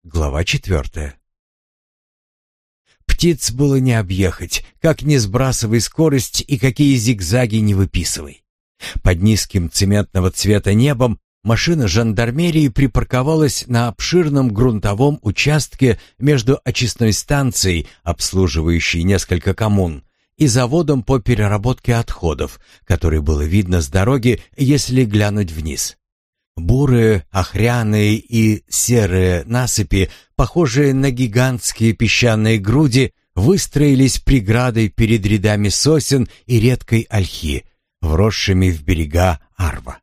Глава 4. Птиц было не объехать, как ни сбрасывай скорость и какие зигзаги не выписывай. Под низким цементного цвета небом машина жандармерии припарковалась на обширном грунтовом участке между очистной станцией, обслуживающей несколько коммун, и заводом по переработке отходов, который было видно с дороги, если глянуть вниз. Бурые, охряные и серые насыпи, похожие на гигантские песчаные груди, выстроились преградой перед рядами сосен и редкой ольхи, вросшими в берега Арва.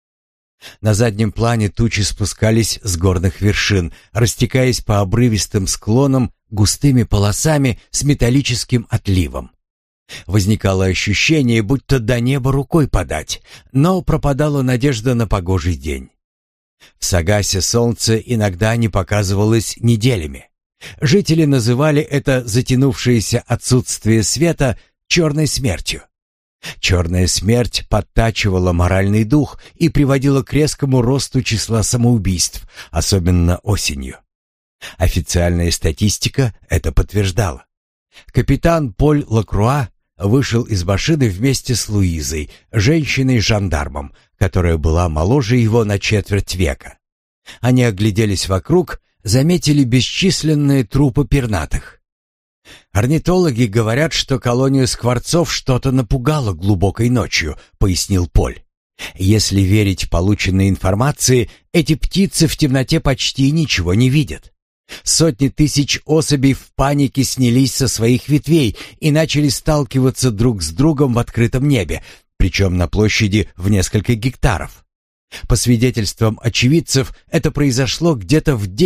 На заднем плане тучи спускались с горных вершин, растекаясь по обрывистым склонам густыми полосами с металлическим отливом. Возникало ощущение, будто до неба рукой подать, но пропадала надежда на погожий день. В Сагасе солнце иногда не показывалось неделями. Жители называли это затянувшееся отсутствие света черной смертью. Черная смерть подтачивала моральный дух и приводила к резкому росту числа самоубийств, особенно осенью. Официальная статистика это подтверждала. Капитан Поль Лакруа вышел из машины вместе с Луизой, женщиной-жандармом, которая была моложе его на четверть века. Они огляделись вокруг, заметили бесчисленные трупы пернатых. «Орнитологи говорят, что колонию скворцов что-то напугало глубокой ночью», — пояснил Поль. «Если верить полученной информации, эти птицы в темноте почти ничего не видят. Сотни тысяч особей в панике снялись со своих ветвей и начали сталкиваться друг с другом в открытом небе, причем на площади в несколько гектаров. По свидетельствам очевидцев, это произошло где-то в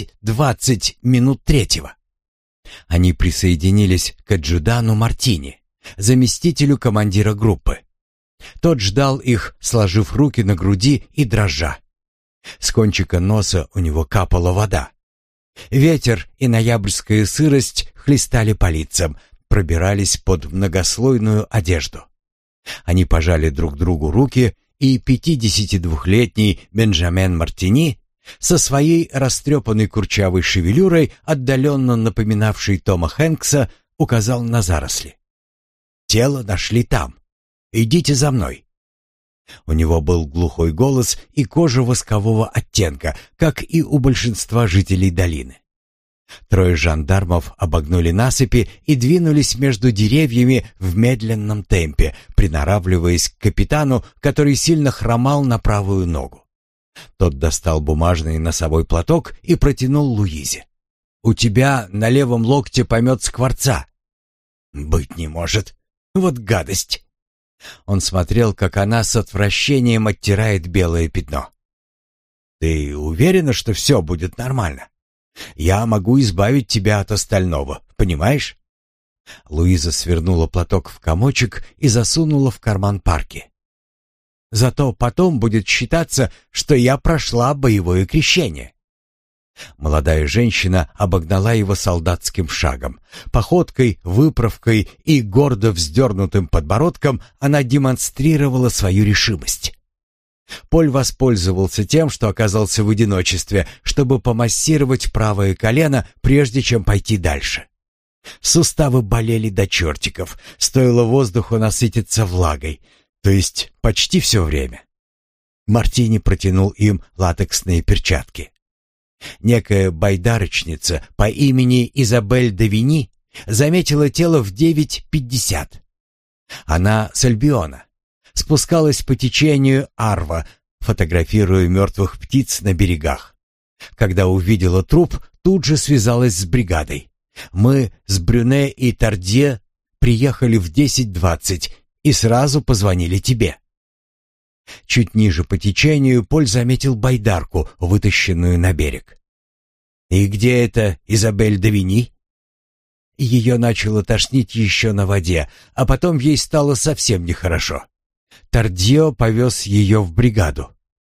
10-20 минут третьего. Они присоединились к адъютанту Мартини, заместителю командира группы. Тот ждал их, сложив руки на груди и дрожа. С кончика носа у него капала вода. Ветер и ноябрьская сырость хлестали по лицам, пробирались под многослойную одежду. Они пожали друг другу руки, и 52-летний Бенджамен Мартини со своей растрепанной курчавой шевелюрой, отдаленно напоминавшей Тома Хэнкса, указал на заросли. «Тело нашли там. Идите за мной». У него был глухой голос и кожа воскового оттенка, как и у большинства жителей долины. Трое жандармов обогнули насыпи и двинулись между деревьями в медленном темпе, приноравливаясь к капитану, который сильно хромал на правую ногу. Тот достал бумажный носовой платок и протянул Луизе. «У тебя на левом локте помет скворца». «Быть не может. Вот гадость». Он смотрел, как она с отвращением оттирает белое пятно. «Ты уверена, что все будет нормально? Я могу избавить тебя от остального, понимаешь?» Луиза свернула платок в комочек и засунула в карман парки. «Зато потом будет считаться, что я прошла боевое крещение». Молодая женщина обогнала его солдатским шагом. Походкой, выправкой и гордо вздернутым подбородком она демонстрировала свою решимость. Поль воспользовался тем, что оказался в одиночестве, чтобы помассировать правое колено, прежде чем пойти дальше. Суставы болели до чертиков, стоило воздуху насытиться влагой, то есть почти все время. Мартини протянул им латексные перчатки. Некая байдарочница по имени Изабель де Вини заметила тело в 9:50. Она с Альбиона. Спускалась по течению Арва, фотографируя мертвых птиц на берегах. Когда увидела труп, тут же связалась с бригадой. Мы с Брюне и Тардье приехали в 10:20 и сразу позвонили тебе. Чуть ниже по течению Поль заметил байдарку, вытащенную на берег. «И где это Изабель де Вини?» Ее начало тошнить еще на воде, а потом ей стало совсем нехорошо. Тардье повез ее в бригаду.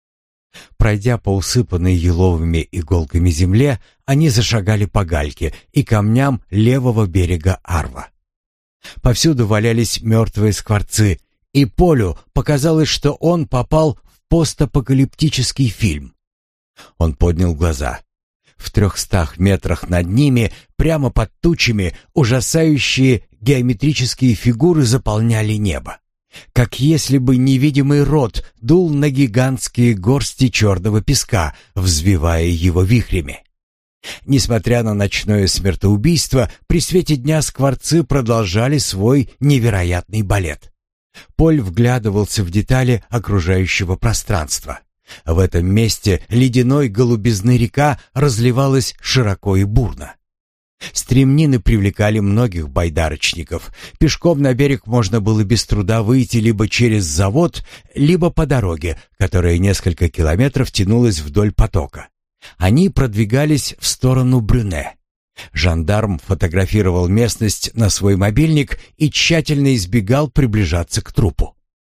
Пройдя по усыпанной еловыми иголками земле, они зашагали по гальке и камням левого берега Арва. Повсюду валялись мертвые скворцы, и Полю показалось, что он попал в постапокалиптический фильм. Он поднял глаза. В 300 метрах над ними, прямо под тучами, ужасающие геометрические фигуры заполняли небо. Как если бы невидимый рот дул на гигантские горсти черного песка, взвивая его вихрями. Несмотря на ночное смертоубийство, при свете дня скворцы продолжали свой невероятный балет. Поль вглядывался в детали окружающего пространства. В этом месте ледяной голубизны река разливалась широко и бурно. Стремнины привлекали многих байдарочников. Пешком на берег можно было без труда выйти либо через завод, либо по дороге, которая несколько километров тянулась вдоль потока. Они продвигались в сторону Брюне. Жандарм фотографировал местность на свой мобильник и тщательно избегал приближаться к трупу.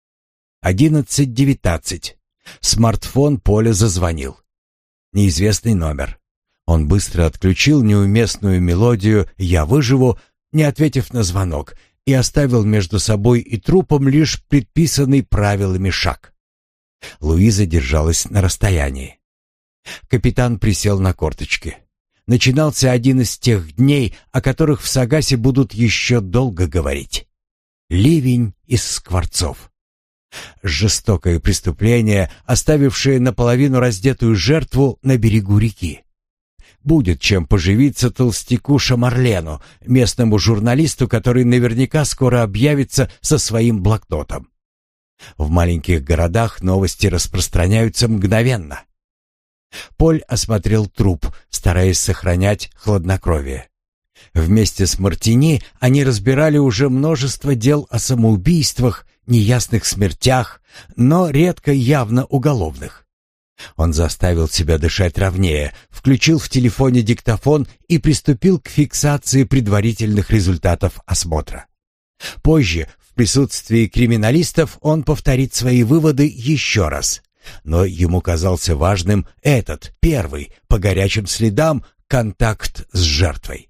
11:19. Смартфон Поля зазвонил. Неизвестный номер. Он быстро отключил неуместную мелодию «Я выживу», не ответив на звонок, и оставил между собой и трупом лишь предписанный правилами шаг. Луиза держалась на расстоянии. Капитан присел на корточки. Начинался один из тех дней, о которых в Сагасе будут еще долго говорить. Ливень из скворцов. Жестокое преступление, оставившее наполовину раздетую жертву на берегу реки. Будет чем поживиться толстяку Шамарлену, местному журналисту, который наверняка скоро объявится со своим блокнотом. В маленьких городах новости распространяются мгновенно. Поль осмотрел труп, стараясь сохранять хладнокровие. Вместе с Мартини они разбирали уже множество дел о самоубийствах, неясных смертях, но редко явно уголовных. Он заставил себя дышать ровнее, включил в телефоне диктофон и приступил к фиксации предварительных результатов осмотра. Позже, в присутствии криминалистов, он повторит свои выводы еще раз. Но ему казался важным этот, первый, по горячим следам, контакт с жертвой.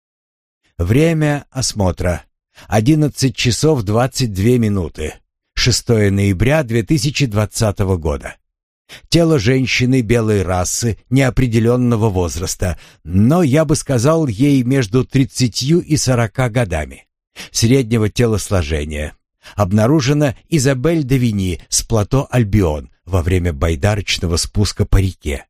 Время осмотра. 11 часов 22 минуты. 6 ноября 2020 года. Тело женщины белой расы неопределенного возраста, но я бы сказал ей между 30 и 40 годами. Среднего телосложения. Обнаружена Изабель де Вини с плато Альбион во время байдарочного спуска по реке.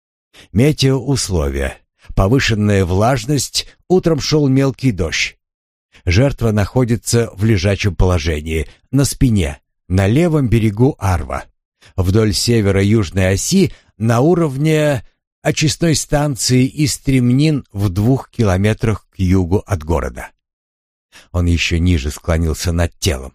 Метеоусловия. Повышенная влажность, утром шел мелкий дождь. Жертва находится в лежачем положении, на спине, на левом берегу Арва, вдоль северо-южной оси на уровне очистной станции Истремнин в 2 километрах к югу от города. Он еще ниже склонился над телом.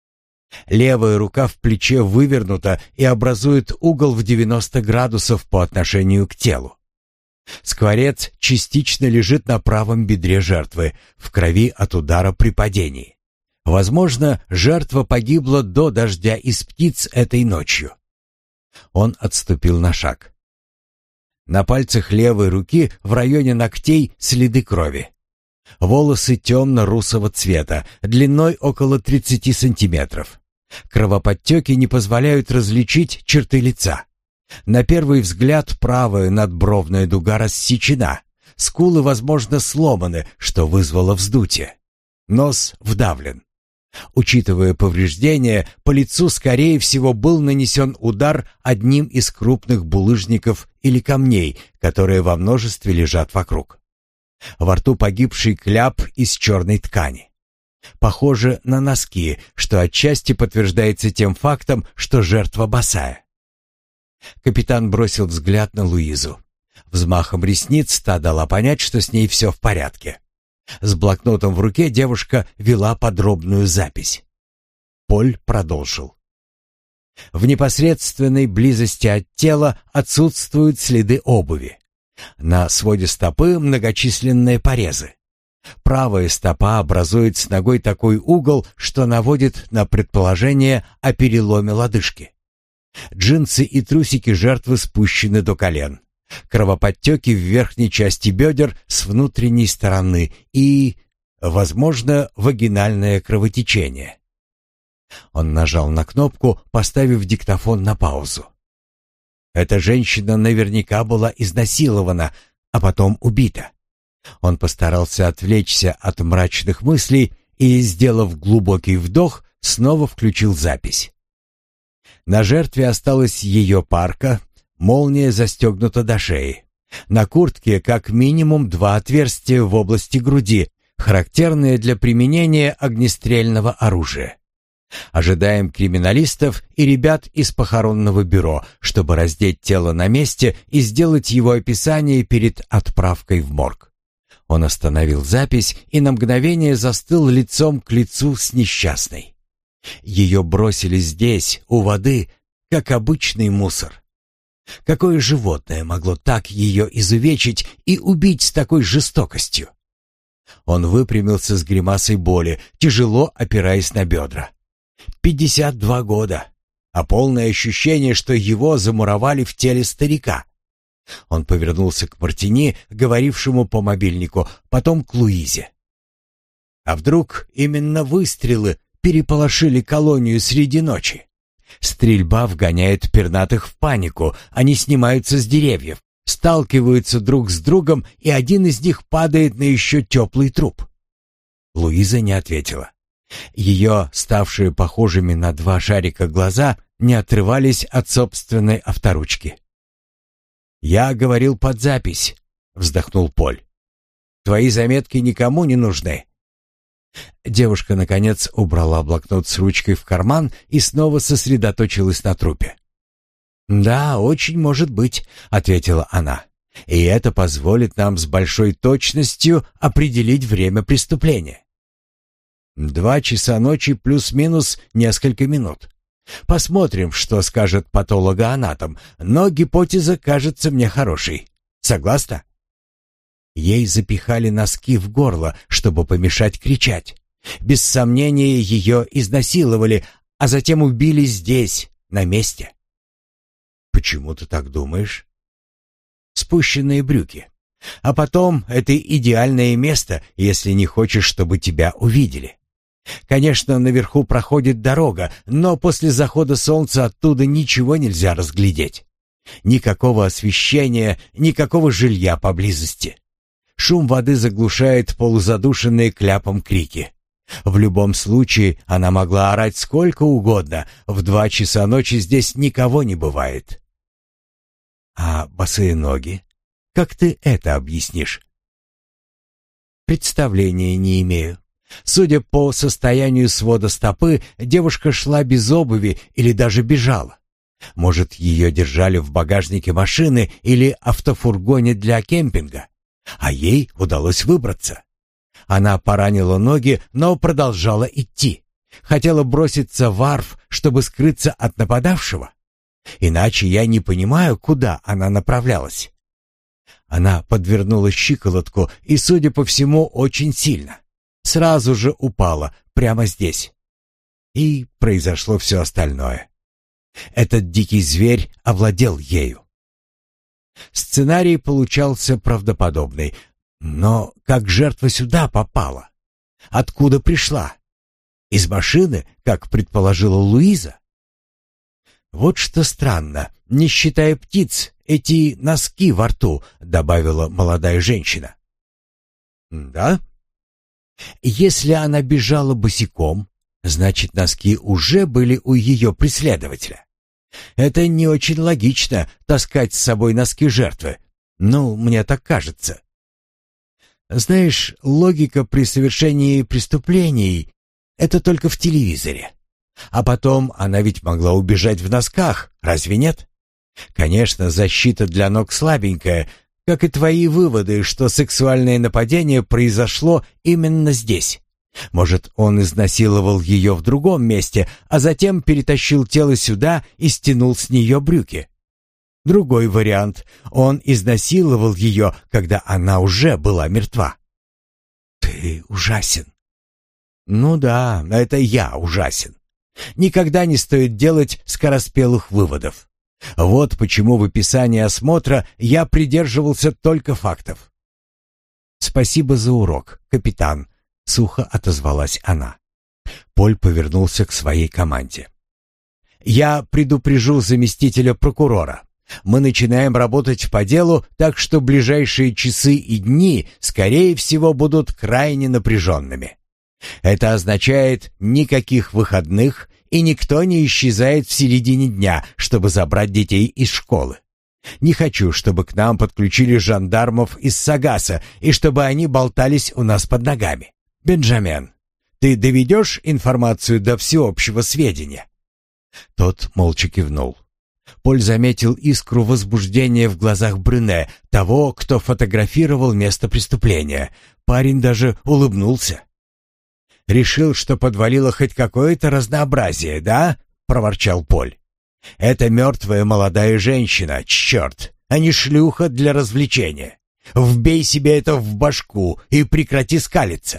Левая рука в плече вывернута и образует угол в 90 градусов по отношению к телу. Скворец частично лежит на правом бедре жертвы, в крови от удара при падении. Возможно, жертва погибла до дождя из птиц этой ночью. Он отступил на шаг. На пальцах левой руки в районе ногтей следы крови. Волосы темно-русого цвета, длиной около 30 сантиметров. Кровоподтеки не позволяют различить черты лица. На первый взгляд правая надбровная дуга рассечена, скулы, возможно, сломаны, что вызвало вздутие. Нос вдавлен. Учитывая повреждения, по лицу, скорее всего, был нанесен удар одним из крупных булыжников или камней, которые во множестве лежат вокруг. Во рту погибший кляп из черной ткани. Похоже на носки, что отчасти подтверждается тем фактом, что жертва босая. Капитан бросил взгляд на Луизу. Взмахом ресниц та дала понять, что с ней все в порядке. С блокнотом в руке девушка вела подробную запись. Поль продолжил. В непосредственной близости от тела отсутствуют следы обуви. На своде стопы многочисленные порезы. Правая стопа образует с ногой такой угол, что наводит на предположение о переломе лодыжки. Джинсы и трусики жертвы спущены до колен. Кровоподтеки в верхней части бедер с внутренней стороны и, возможно, вагинальное кровотечение. Он нажал на кнопку, поставив диктофон на паузу. Эта женщина наверняка была изнасилована, а потом убита. Он постарался отвлечься от мрачных мыслей и, сделав глубокий вдох, снова включил запись. На жертве осталась ее парка, молния застегнута до шеи. На куртке как минимум 2 отверстия в области груди, характерные для применения огнестрельного оружия. Ожидаем криминалистов и ребят из похоронного бюро, чтобы раздеть тело на месте и сделать его описание перед отправкой в морг. Он остановил запись и на мгновение застыл лицом к лицу с несчастной. Ее бросили здесь, у воды, как обычный мусор. Какое животное могло так ее изувечить и убить с такой жестокостью? Он выпрямился с гримасой боли, тяжело опираясь на бедра. 52 года, а полное ощущение, что его замуровали в теле старика. Он повернулся к Мартини, говорившему по мобильнику, потом к Луизе. А вдруг именно выстрелы переполошили колонию среди ночи? Стрельба вгоняет пернатых в панику, они снимаются с деревьев, сталкиваются друг с другом, и один из них падает на еще теплый труп. Луиза не ответила. Ее, ставшие похожими на 2 шарика глаза, не отрывались от собственной авторучки. «Я говорил под запись», — вздохнул Поль. «Твои заметки никому не нужны». Девушка, наконец, убрала блокнот с ручкой в карман и снова сосредоточилась на трупе. «Да, очень может быть», — ответила она. «И это позволит нам с большой точностью определить время преступления. 2 часа ночи плюс-минус несколько минут. Посмотрим, что скажет патологоанатом, но гипотеза кажется мне хорошей. Согласна?» Ей запихали носки в горло, чтобы помешать кричать. Без сомнения, ее изнасиловали, а затем убили здесь, на месте. «Почему ты так думаешь?» «Спущенные брюки. А потом это идеальное место, если не хочешь, чтобы тебя увидели. Конечно, наверху проходит дорога, но после захода солнца оттуда ничего нельзя разглядеть. Никакого освещения, никакого жилья поблизости. Шум воды заглушает полузадушенные кляпом крики. В любом случае, она могла орать сколько угодно. В 2 часа ночи здесь никого не бывает». «А босые ноги? Как ты это объяснишь?» «Представления не имею. Судя по состоянию свода стопы, девушка шла без обуви или даже бежала. Может, ее держали в багажнике машины или автофургоне для кемпинга, а ей удалось выбраться. Она поранила ноги, но продолжала идти. Хотела броситься в арф, чтобы скрыться от нападавшего. Иначе я не понимаю, куда она направлялась. Она подвернула щиколотку и, судя по всему, очень сильно. Сразу же упала, прямо здесь. И произошло все остальное. Этот дикий зверь овладел ею. Сценарий получался правдоподобный, но как жертва сюда попала? Откуда пришла? Из машины, как предположила Луиза? «Вот что странно, не считая птиц, эти носки во рту», — добавила молодая женщина. «Да? Если она бежала босиком, значит, носки уже были у ее преследователя. Это не очень логично — таскать с собой носки жертвы. Ну, мне так кажется. Знаешь, логика при совершении преступлений — это только в телевизоре. А потом она ведь могла убежать в носках, разве нет? Конечно, защита для ног слабенькая, как и твои выводы, что сексуальное нападение произошло именно здесь. Может, он изнасиловал ее в другом месте, а затем перетащил тело сюда и стянул с нее брюки. Другой вариант — он изнасиловал ее, когда она уже была мертва. Ты ужасен. Ну да, это я ужасен. Никогда не стоит делать скороспелых выводов. Вот почему в описании осмотра я придерживался только фактов. «Спасибо за урок, капитан», — сухо отозвалась она. Поль повернулся к своей команде. «Я предупрежу заместителя прокурора. Мы начинаем работать по делу, так что ближайшие часы и дни, скорее всего, будут крайне напряженными. Это означает никаких выходных, и никто не исчезает в середине дня, чтобы забрать детей из школы. Не хочу, чтобы к нам подключили жандармов из Сагаса и чтобы они болтались у нас под ногами. Бенджамен, ты доведешь информацию до всеобщего сведения?» Тот молча кивнул. Поль заметил искру возбуждения в глазах Брюне, того, кто фотографировал место преступления. Парень даже улыбнулся. «Решил, что подвалило хоть какое-то разнообразие, да?» — проворчал Поль. «Это мертвая молодая женщина, черт, а не шлюха для развлечения. Вбей себе это в башку и прекрати скалиться».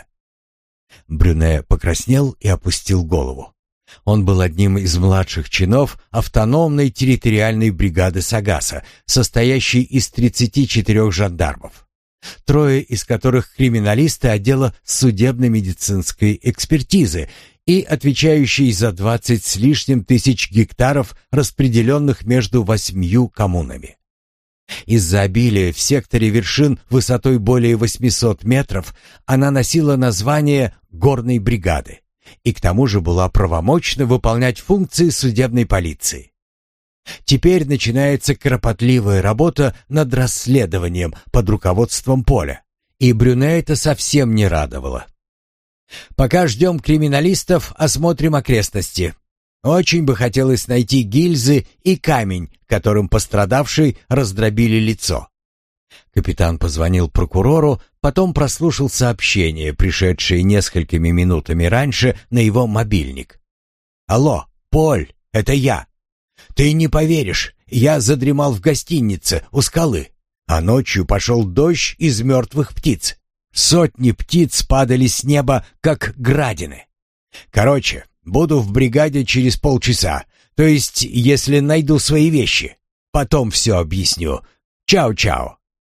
Брюне покраснел и опустил голову. Он был одним из младших чинов автономной территориальной бригады Сагаса, состоящей из 34 жандармов. 3 из которых криминалисты отдела судебно-медицинской экспертизы и отвечающие за 20 с лишним тысяч гектаров, распределенных между 8 коммунами. Из-за обилия в секторе вершин высотой более 800 метров она носила название горной бригады и к тому же была правомочна выполнять функции судебной полиции. Теперь начинается кропотливая работа над расследованием под руководством Поля, и Брюне это совсем не радовало. «Пока ждем криминалистов, осмотрим окрестности. Очень бы хотелось найти гильзы и камень, которым пострадавший раздробили лицо». Капитан позвонил прокурору, потом прослушал сообщение, пришедшее несколькими минутами раньше на его мобильник. «Алло, Поль, это я. Ты не поверишь, я задремал в гостинице у скалы, а ночью пошел дождь из мертвых птиц. Сотни птиц падали с неба, как градины. Короче, буду в бригаде через полчаса, то есть, если найду свои вещи. Потом все объясню. Чао-чао».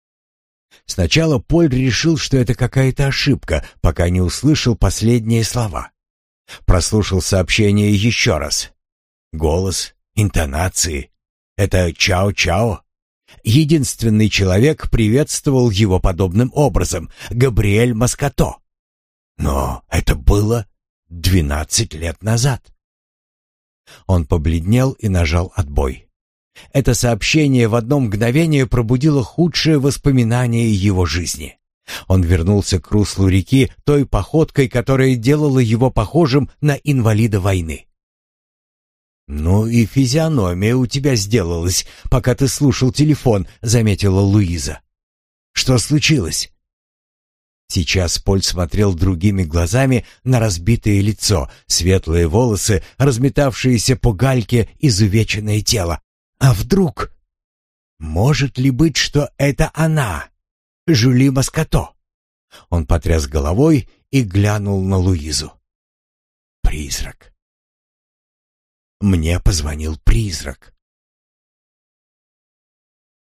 Сначала Поль решил, что это какая-то ошибка, пока не услышал последние слова. Прослушал сообщение еще раз. Голос, интонации. Это «чао-чао». Единственный человек приветствовал его подобным образом — Габриэль Маскато. Но это было 12 лет назад. Он побледнел и нажал отбой. Это сообщение в одно мгновение пробудило худшее воспоминание его жизни. Он вернулся к руслу реки той походкой, которая делала его похожим на инвалида войны. «Ну и физиономия у тебя сделалась, пока ты слушал телефон», — заметила Луиза. «Что случилось?» Сейчас Поль смотрел другими глазами на разбитое лицо, светлые волосы, разметавшиеся по гальке, изувеченное тело. А вдруг? Может ли быть, что это она, Жюли Маскато? Он потряс головой и глянул на Луизу. Призрак. Мне позвонил призрак.